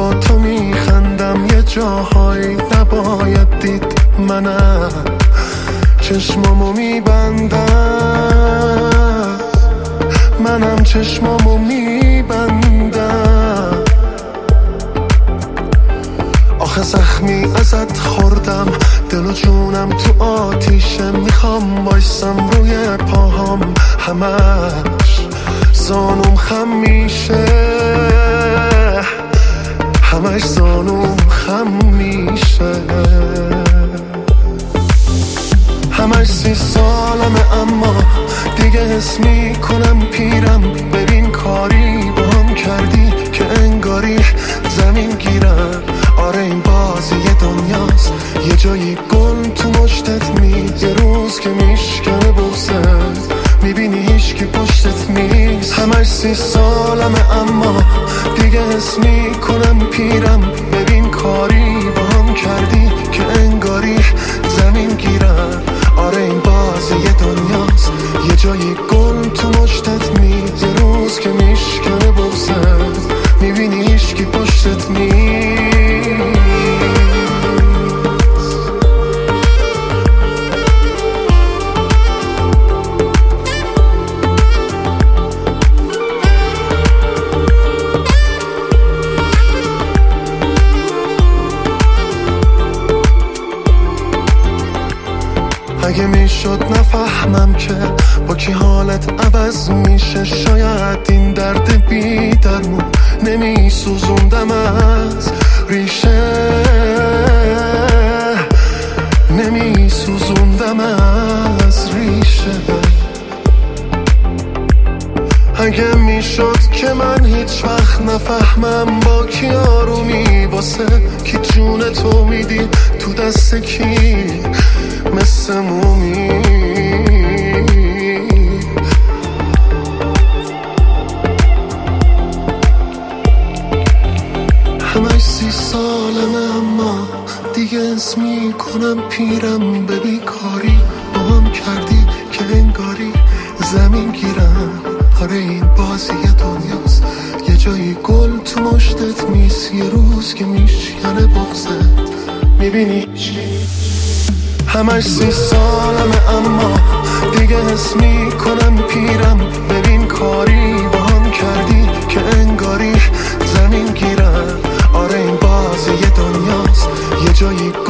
با تو میخندم یه جاهایی نباید دید. منم چشمامو میبندم، منم چشمامو میبندم. آخه زخمی ازت خوردم، دل و جونم تو آتیشه. میخوام بایستم روی پاهام، همش زانوم خم میشه، همش زانوم خم میشه. همش 30 سالمه اما دیگه حس میکنم پیرم. ببین کاری با هم کردی که انگاری زمین گیرم. آره این بازی دنیاست، یه جایی گل تو مشتت میز. یه روز که میشکنه بغزت میبینی هیچکی پشتت نیست. همش 30 سالمه اما دیگه حس میکنم پیرم. ببین کاری با هم کردی که انگاری زمین گیرم. آره این بازی دنیاست، یه جایی گل تو مشتت میز. یه روز که میشکنه بغزت میبینی هیچکی پشتت نیست. اگه میشد نفهمم که با کی حالت عوض میشه، شاید این درد بی درمون نمیسوزوندم از ریشه، نمیسوزوندم از ریشه. اگه میشد که من هیچ وقت نفهمم با کی آرومی، واسه کی جون تو میدی تو دست کی مثل مومی. همش 30 سالمه اما دیگه حس میکنم پیرم. ببین کاری با هم کردی که انگاری زمین گیرم. آره این بازی دنیاست، یه جایی گل تو مشتت میز. یه روز که میشکنه بغزت میبینی همش 30 سالمه اما دیگه حس میکنم پیرم. ببین کاری با هم کردی که انگاری زمین گیرم. آره این بازی دنیاست، یه جایی